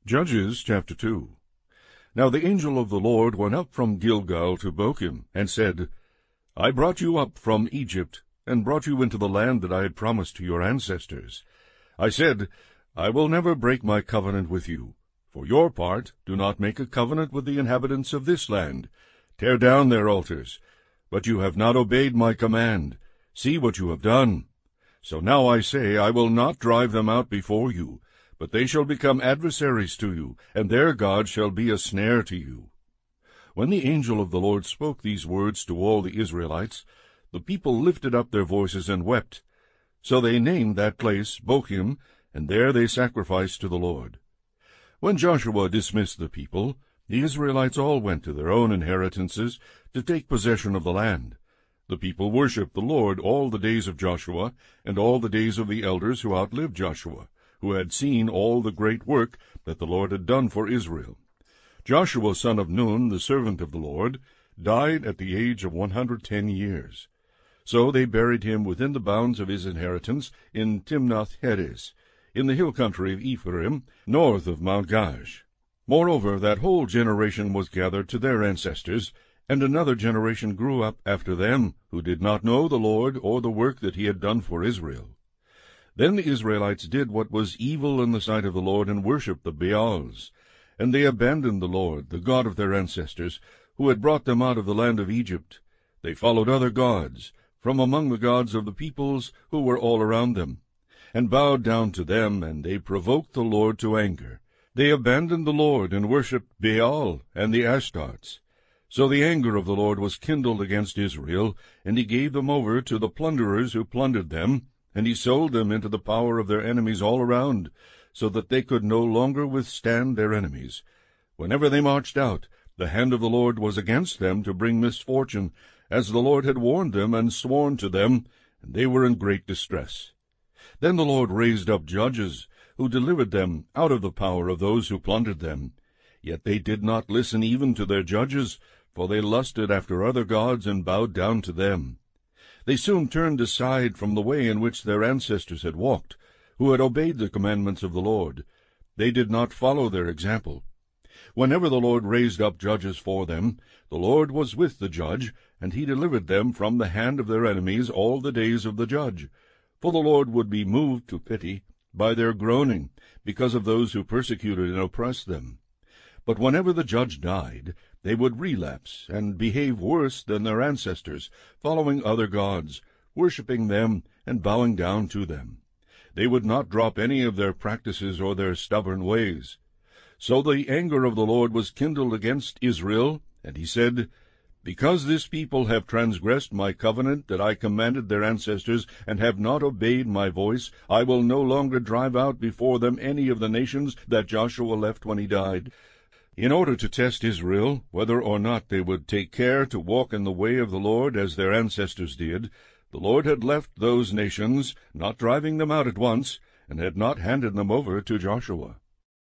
Judges chapter 2. Now the angel of the Lord went up from Gilgal to Bochim, and said, I brought you up from Egypt, and brought you into the land that I had promised to your ancestors. I said, I will never break my covenant with you. For your part, do not make a covenant with the inhabitants of this land. Tear down their altars. But you have not obeyed my command. See what you have done. So now I say, I will not drive them out before you, but they shall become adversaries to you, and their God shall be a snare to you. When the angel of the Lord spoke these words to all the Israelites, the people lifted up their voices and wept. So they named that place Bochim, and there they sacrificed to the Lord. When Joshua dismissed the people, the Israelites all went to their own inheritances to take possession of the land. The people worshipped the Lord all the days of Joshua, and all the days of the elders who outlived Joshua, who had seen all the great work that the Lord had done for Israel. Joshua son of Nun, the servant of the Lord, died at the age of 110 years. So they buried him within the bounds of his inheritance in Timnath-Heres, in the hill country of Ephraim, north of Mount Gaash. Moreover, that whole generation was gathered to their ancestors, and another generation grew up after them, who did not know the Lord or the work that he had done for Israel. Then the Israelites did what was evil in the sight of the Lord, and worshipped the Baals. And they abandoned the Lord, the God of their ancestors, who had brought them out of the land of Egypt. They followed other gods, from among the gods of the peoples who were all around them, and bowed down to them, and they provoked the Lord to anger. They abandoned the Lord, and worshipped Baal and the Ashtaroths. So the anger of the Lord was kindled against Israel, and he gave them over to the plunderers who plundered them, and he sold them into the power of their enemies all around, so that they could no longer withstand their enemies. Whenever they marched out, the hand of the Lord was against them to bring misfortune, as the Lord had warned them and sworn to them, and they were in great distress. Then the Lord raised up judges, who delivered them out of the power of those who plundered them. Yet they did not listen even to their judges, for they lusted after other gods and bowed down to them. They soon turned aside from the way in which their ancestors had walked, who had obeyed the commandments of the Lord. They did not follow their example. Whenever the Lord raised up judges for them, the Lord was with the judge, and he delivered them from the hand of their enemies all the days of the judge. For the Lord would be moved to pity by their groaning, because of those who persecuted and oppressed them. But whenever the judge died, they would relapse and behave worse than their ancestors, following other gods, worshipping them and bowing down to them. They would not drop any of their practices or their stubborn ways. So the anger of the Lord was kindled against Israel, and he said, Because this people have transgressed my covenant that I commanded their ancestors, and have not obeyed my voice, I will no longer drive out before them any of the nations that Joshua left when he died. In order to test Israel, whether or not they would take care to walk in the way of the Lord as their ancestors did, the Lord had left those nations, not driving them out at once, and had not handed them over to Joshua.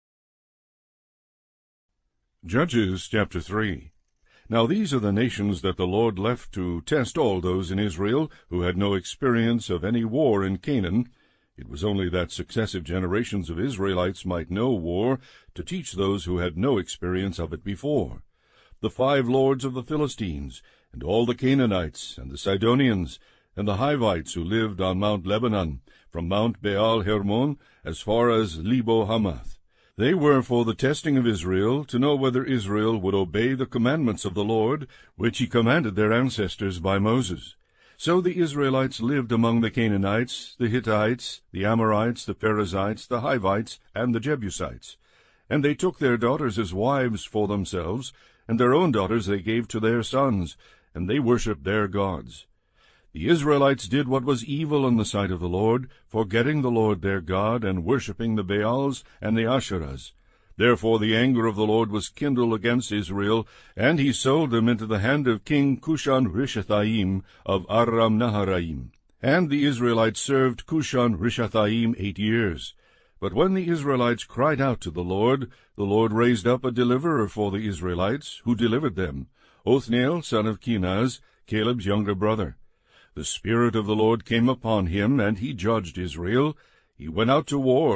Judges chapter 3. Now these are the nations that the Lord left to test all those in Israel who had no experience of any war in Canaan. It was only that successive generations of Israelites might know war, to teach those who had no experience of it before. The 5 lords of the Philistines, and all the Canaanites, and the Sidonians, and the Hivites who lived on Mount Lebanon, from Mount Baal Hermon as far as Lebo Hamath. They were for the testing of Israel, to know whether Israel would obey the commandments of the Lord, which he commanded their ancestors by Moses. So the Israelites lived among the Canaanites, the Hittites, the Amorites, the Perizzites, the Hivites, and the Jebusites. And they took their daughters as wives for themselves, and their own daughters they gave to their sons, and they worshipped their gods. The Israelites did what was evil in the sight of the Lord, forgetting the Lord their God, and worshipping the Baals and the Asherahs. Therefore the anger of the Lord was kindled against Israel, and he sold them into the hand of King Cushan-Rishathaim of Aram-Naharaim. And the Israelites served Cushan-Rishathaim 8 years. But when the Israelites cried out to the Lord raised up a deliverer for the Israelites, who delivered them, Othniel son of Kenaz, Caleb's younger brother. The Spirit of the Lord came upon him, and he judged Israel. He went out to war,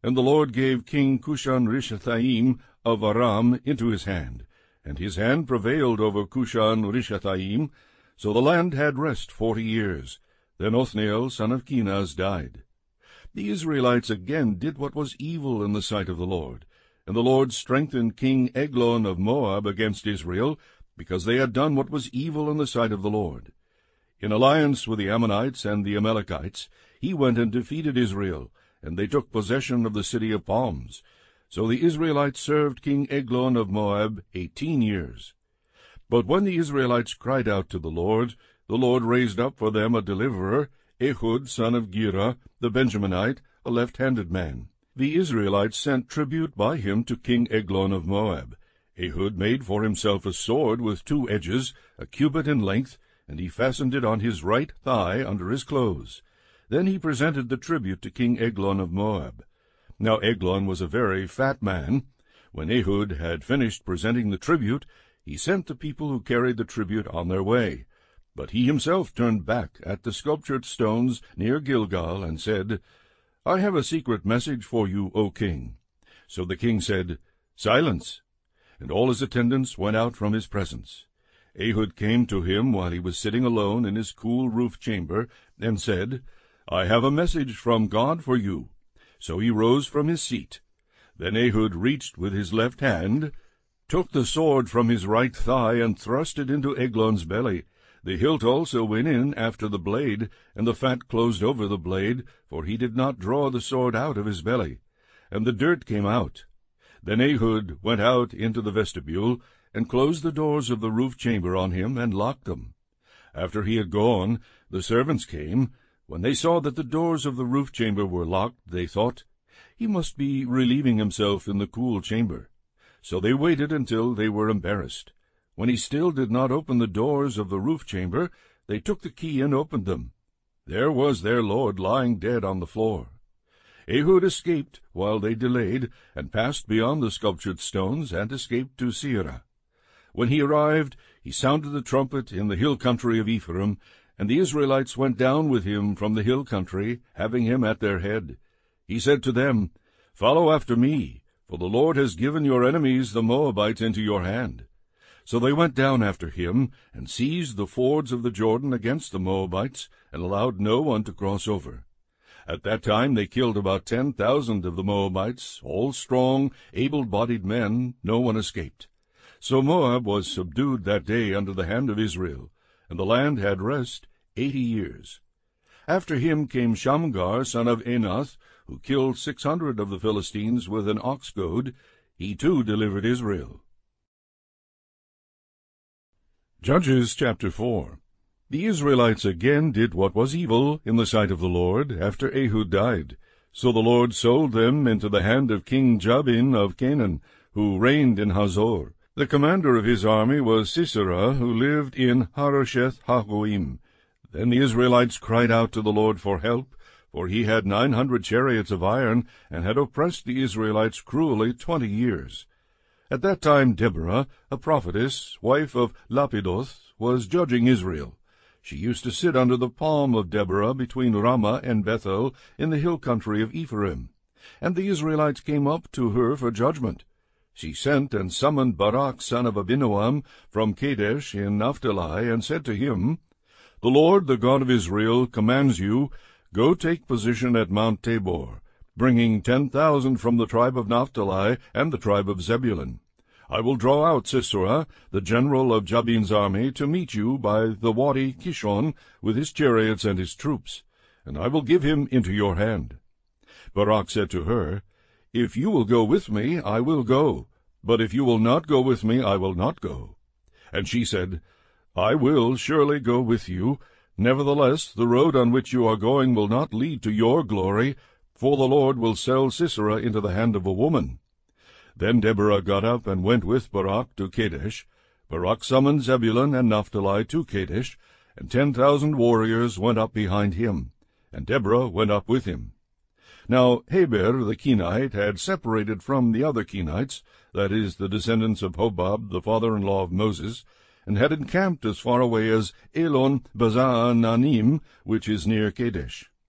And the Lord gave King Cushan-Rishathaim of Aram into his hand, and his hand prevailed over Cushan-Rishathaim. So the land had rest 40 years. Then Othniel son of Kenaz died. The Israelites again did what was evil in the sight of the Lord, and the Lord strengthened King Eglon of Moab against Israel, because they had done what was evil in the sight of the Lord. In alliance with the Ammonites and the Amalekites, he went and defeated Israel, and they took possession of the city of palms. So the Israelites served King Eglon of Moab 18 years. But when the Israelites cried out to the Lord raised up for them a deliverer, Ehud son of Gera, the Benjaminite, a left-handed man. The Israelites sent tribute by him to King Eglon of Moab. Ehud made for himself a sword with 2 edges, a cubit in length, and he fastened it on his right thigh under his clothes. Then he presented the tribute to King Eglon of Moab. Now Eglon was a very fat man. When Ehud had finished presenting the tribute, he sent the people who carried the tribute on their way. But he himself turned back at the sculptured stones near Gilgal, and said, I have a secret message for you, O king. So the king said, Silence! And all his attendants went out from his presence. Ehud came to him while he was sitting alone in his cool roof chamber, and said, I have a message from God for you. So he rose from his seat. Then Ehud reached with his left hand, took the sword from his right thigh, and thrust it into Eglon's belly. The hilt also went in after the blade, and the fat closed over the blade, for he did not draw the sword out of his belly. And the dirt came out. Then Ehud went out into the vestibule, and closed the doors of the roof chamber on him, and locked them. After he had gone, the servants came. When they saw that the doors of the roof chamber were locked, they thought, He must be relieving himself in the cool chamber. So they waited until they were embarrassed. When he still did not open the doors of the roof chamber, they took the key and opened them. There was their lord lying dead on the floor. Ehud escaped while they delayed, and passed beyond the sculptured stones, and escaped to Seirah. When he arrived, he sounded the trumpet in the hill country of Ephraim, and the Israelites went down with him from the hill country, having him at their head. He said to them, Follow after me, for the Lord has given your enemies the Moabites into your hand. So they went down after him, and seized the fords of the Jordan against the Moabites, and allowed no one to cross over. At that time they killed about 10,000 of the Moabites, all strong, able-bodied men. No one escaped. So Moab was subdued that day under the hand of Israel, and the land had rest 80 years. After him came Shamgar son of Anath, who killed 600 of the Philistines with an ox goad. He too delivered Israel. Judges chapter 4. The Israelites again did what was evil in the sight of the Lord after Ehud died. So the Lord sold them into the hand of King Jabin of Canaan, who reigned in Hazor. The commander of his army was Sisera, who lived in Harosheth Hagoim. Then the Israelites cried out to the Lord for help, for he had 900 chariots of iron, and had oppressed the Israelites cruelly 20 years. At that time Deborah, a prophetess, wife of Lapidoth, was judging Israel. She used to sit under the palm of Deborah between Ramah and Bethel in the hill country of Ephraim. And the Israelites came up to her for judgment. She sent and summoned Barak son of Abinoam from Kadesh in Naphtali, and said to him, The Lord, the God of Israel, commands you, Go take position at Mount Tabor, bringing 10,000 from the tribe of Naphtali and the tribe of Zebulun. I will draw out Sisera, the general of Jabin's army, to meet you by the Wadi Kishon with his chariots and his troops, and I will give him into your hand. Barak said to her, If you will go with me, I will go, but if you will not go with me, I will not go. And she said, I will surely go with you. Nevertheless, the road on which you are going will not lead to your glory, for the Lord will sell Sisera into the hand of a woman. Then Deborah got up and went with Barak to Kadesh. Barak summoned Zebulun and Naphtali to Kadesh, and 10,000 warriors went up behind him, and Deborah went up with him. Now Heber the Kenite had separated from the other Kenites, that is, the descendants of Hobab, the father-in-law of Moses, and had encamped as far away as Elon Bazananim, which is near Kadesh.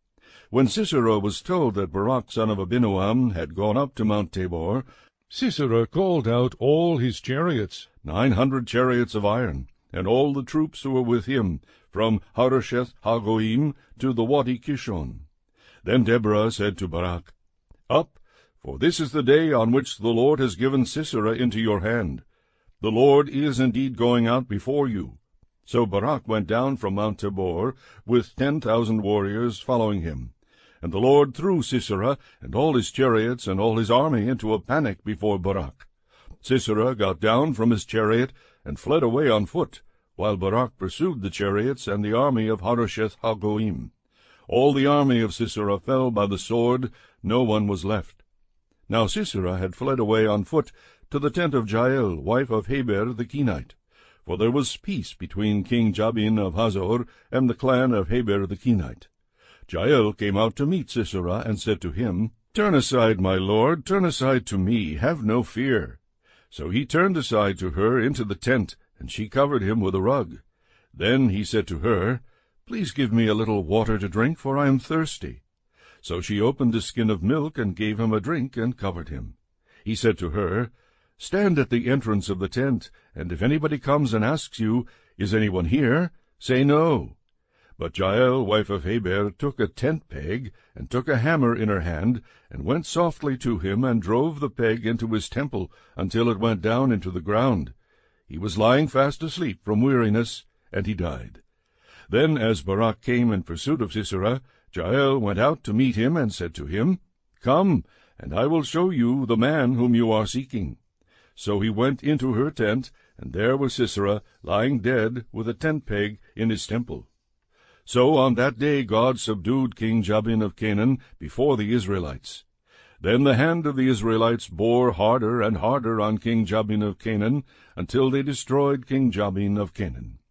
When Sisera was told that Barak son of Abinoam had gone up to Mount Tabor, Sisera called out all his chariots, 900 chariots of iron, and all the troops who were with him, from Harosheth Hagoyim to the Wadi Kishon. Then Deborah said to Barak, Up, for this is the day on which the Lord has given Sisera into your hand. The Lord is indeed going out before you. So Barak went down from Mount Tabor, with 10,000 warriors following him. And the Lord threw Sisera and all his chariots and all his army into a panic before Barak. Sisera got down from his chariot and fled away on foot, while Barak pursued the chariots and the army of Harosheth Hagoyim. All the army of Sisera fell by the sword, no one was left. Now Sisera had fled away on foot to the tent of Jael, wife of Heber the Kenite. For there was peace between King Jabin of Hazor and the clan of Heber the Kenite. Jael came out to meet Sisera, and said to him, Turn aside, my lord, turn aside to me, have no fear. So he turned aside to her into the tent, and she covered him with a rug. Then he said to her, Please give me a little water to drink, for I am thirsty. So she opened a skin of milk, and gave him a drink, and covered him. He said to her, Stand at the entrance of the tent, and if anybody comes and asks you, Is anyone here? Say no. But Jael, wife of Heber, took a tent peg, and took a hammer in her hand, and went softly to him, and drove the peg into his temple, until it went down into the ground. He was lying fast asleep from weariness, and he died. Then, as Barak came in pursuit of Sisera, Jael went out to meet him, and said to him, Come, and I will show you the man whom you are seeking. So he went into her tent, and there was Sisera lying dead with a tent peg in his temple. So on that day God subdued King Jabin of Canaan before the Israelites. Then the hand of the Israelites bore harder and harder on King Jabin of Canaan, until they destroyed King Jabin of Canaan.